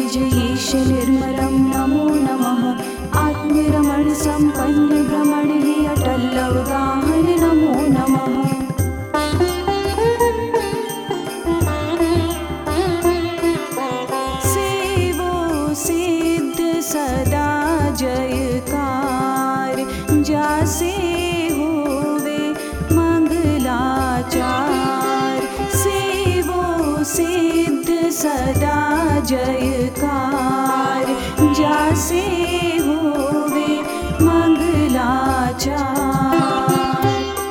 जयेश निर्मलं नमो नमः। आत्मरमण संपन्न भ्रमण हे अटल अवगाहन नमो नमः। सेवो सिद्ध सदा जयकार, जासे होवे मंगलाचार। सेवो सिद्ध सदा जयकार, जासे होवे मंगलाचार।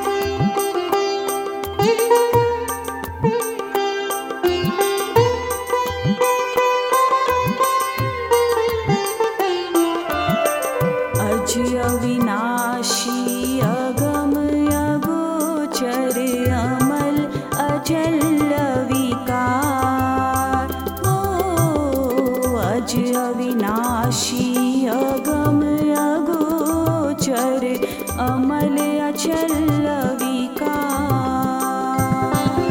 अज अविनाशी अगम अगोचर अमल अचल विकार। अज अविनाशी अगम अगोचर अमल अचल विकार।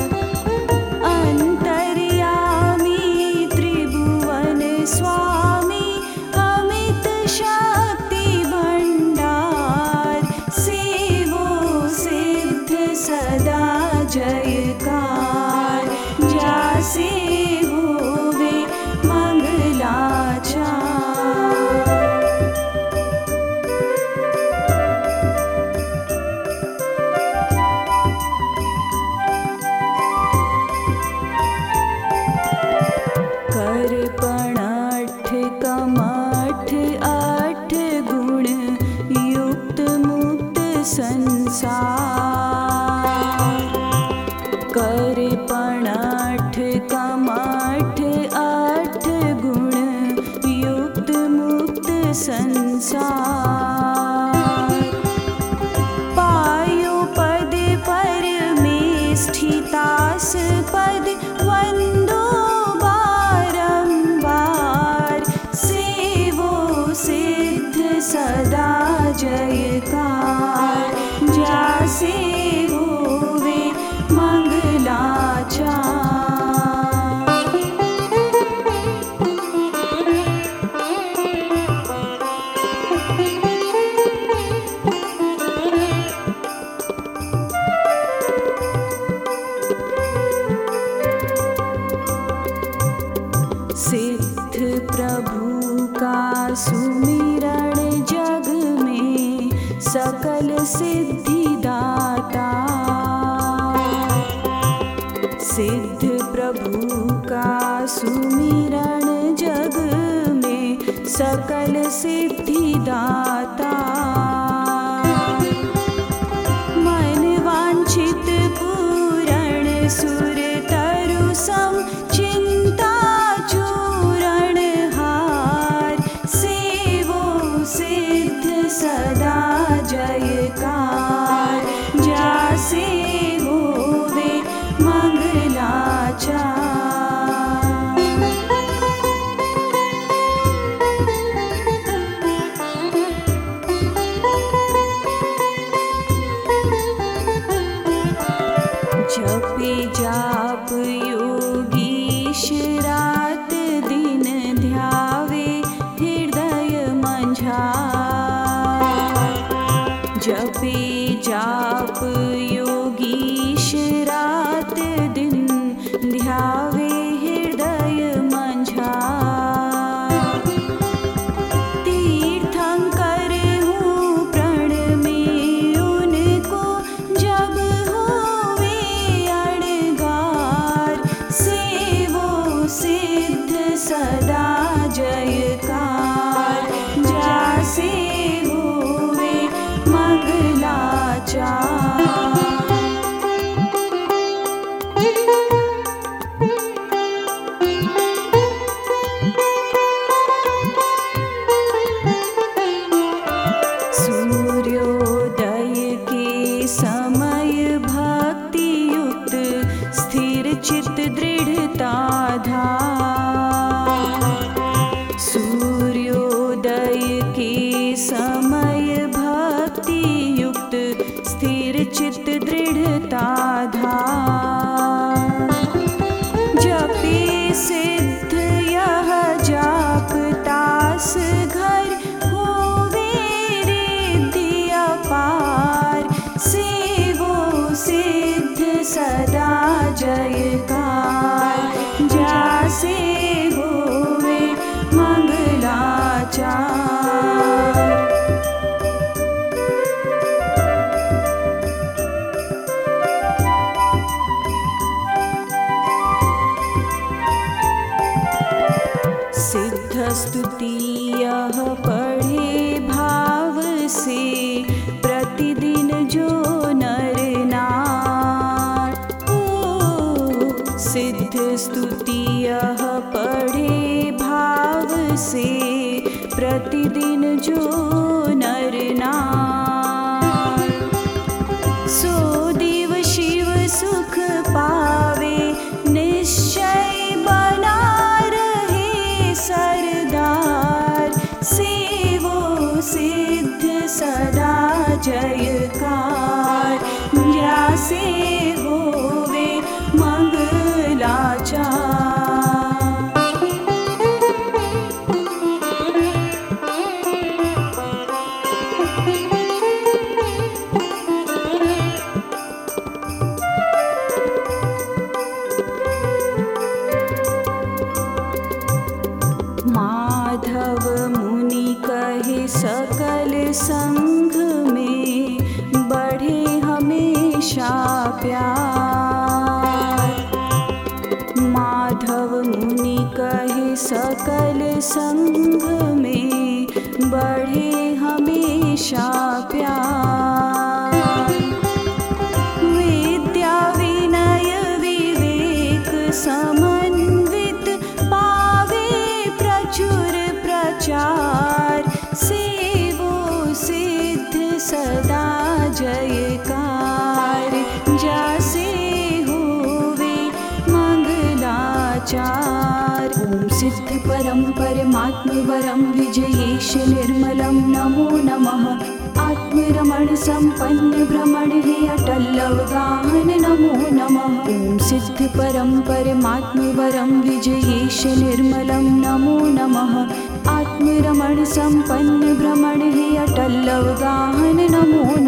अंतर्यामी त्रिभुवन स्वामी अमित शक्ति भंडार। सेवो सिद्ध सदा जयकार, जासे होवे मंगलाचार। करपणठ कमठ आठ गुण युक्त मुक्त संसार। करपणठ कमठ आठ गुण युक्त मुक्त संसार। पायो पद परमेष्ठितास पद वंदो बारंबार। सेवो सिद्ध सदा जयकार, जासे होवे मंगलाचार। सिद्ध प्रभु का सुमिरण जग में सकल सिद्धि दाता। सिद्ध प्रभु का सुमिरण जग में सकल सिद्धि दाता। मन वांछित पूरण सुर तरु सम चिंता चूरण हार। सेवो सिद्ध सदा जयकार, जासे होवे मंगलाचार। स्तुति यह पढ़े भाव से, प्रतिदिन जो नर नार। सिद्ध स्तुति यह पढ़े भाव से, प्रतिदिन जो नर नार। सो देव शिव सुख पावे, निश्चय बना रहे सरदार। सेवो सिद्ध सदा जयकार, जासे होवे मंगलाचार। माधव मुनि कहे सकल संग में, बढ़े हमेशा प्यार। माधव मुनि कहे सकल संग में, बढ़े हमेशा प्यार। विद्या विनय विवेक समन्वित, पावे प्रचुर प्रचार। सेवो सिद्ध सदा जयकार, जासे होवे मंगलाचार। ओम सिद्ध परम परमात्म वरम विजयेश निर्मलं नमो नमः। आत्मरमण संपन्न भ्रमण हे अटल अवगाहन नमो नमः। ओम सिद्ध परम परमात्म वरम विजयेश निर्मलं नमो नमः। आत्मरमण संपन्न भ्रमण हे अटल अवगाहन नमो